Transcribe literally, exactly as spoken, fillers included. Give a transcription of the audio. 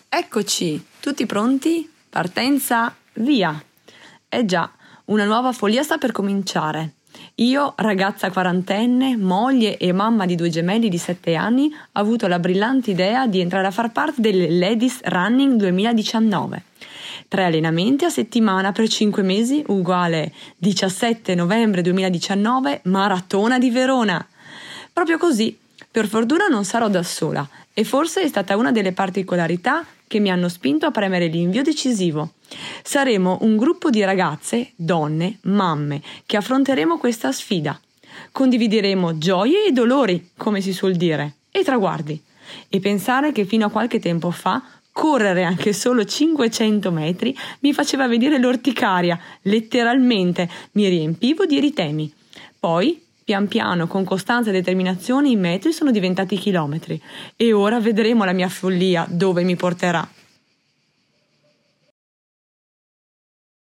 Eccoci, tutti pronti? Partenza, via! Eh già, una nuova follia sta per cominciare. Io, ragazza quarantenne, moglie e mamma di due gemelli di sette anni, ho avuto la brillante idea di entrare a far parte delle Ladies Running duemiladiciannove. Tre allenamenti a settimana per cinque mesi uguale diciassette novembre duemiladiciannove, Maratona di Verona. Proprio così, per fortuna non sarò da sola e forse è stata una delle particolarità che mi hanno spinto a premere l'invio decisivo. Saremo un gruppo di ragazze, donne, mamme, che affronteremo questa sfida. Condivideremo gioie e dolori, come si suol dire, e traguardi. E pensare che fino a qualche tempo fa correre anche solo cinquecento metri mi faceva vedere l'orticaria, letteralmente mi riempivo di eritemi. Poi, pian piano, con costanza e determinazione, i metri sono diventati chilometri e ora vedremo la mia follia dove mi porterà.